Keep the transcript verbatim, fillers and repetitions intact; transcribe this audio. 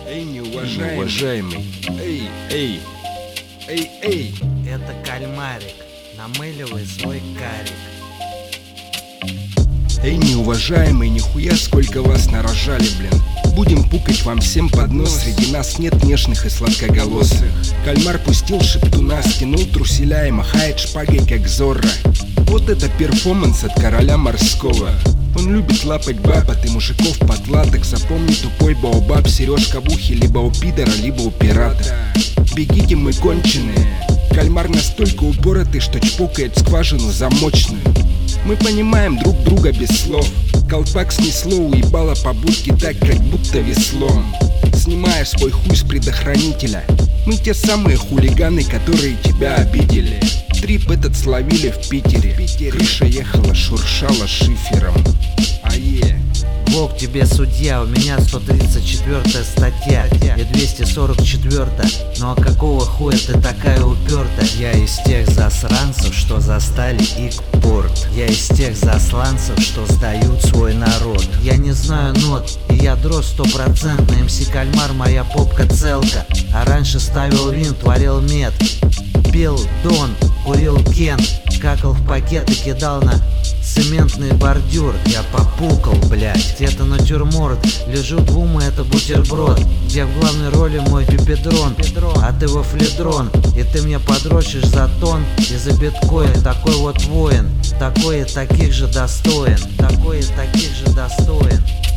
Эй, неуважаемый, неуважаемый. Эй, эй, эй, эй. Это кальмарик, намыливай свой карик. Эй, неуважаемый, нихуя сколько вас нарожали, блин. Будем пукать вам всем под нос, среди нас нет нежных и сладкоголосых. Кальмар пустил шептуна, стянул труселя и махает шпагой, как Зорро. Вот это перформанс от короля морского. Он любит лапать баб, а ты мужиков потлаток. Запомни, тупой баобаб, сережка в ухе либо у пидора, либо у пирата. Бегите, мы конченые. Кальмар настолько упоротый, что чпокает скважину замочную. Мы понимаем друг друга без слов. Колпак снесло, уебало по будке так, как будто веслом. Снимаешь свой хуй с предохранителя. Мы те самые хулиганы, которые тебя обидели. Трип этот словили в Питере. Крыша ехала, шуршала шифером. Ае. Бог тебе судья, у меня сто тридцать четвёртая статья и двести сорок четвёртая. Ну а какого хуя ты такая упертая? Я из тех засранцев, что застали икпорт. Я из тех засланцев, что сдают свой народ. Я не знаю нот, и ядро стопроцентно. МС Кальмар, моя попка целка. А раньше ставил вин, творил мед. Пил Дон, курил Кен, какал в пакет и кидал на цементный бордюр. Я попукал, блять. Это натюрморт, лежу двум, и это бутерброд, где в главной роли мой пипедрон, а ты во фледрон. И ты мне подрочишь за тон и за биткоин. Такой вот воин, такой и таких же достоин, такой и таких же достоин.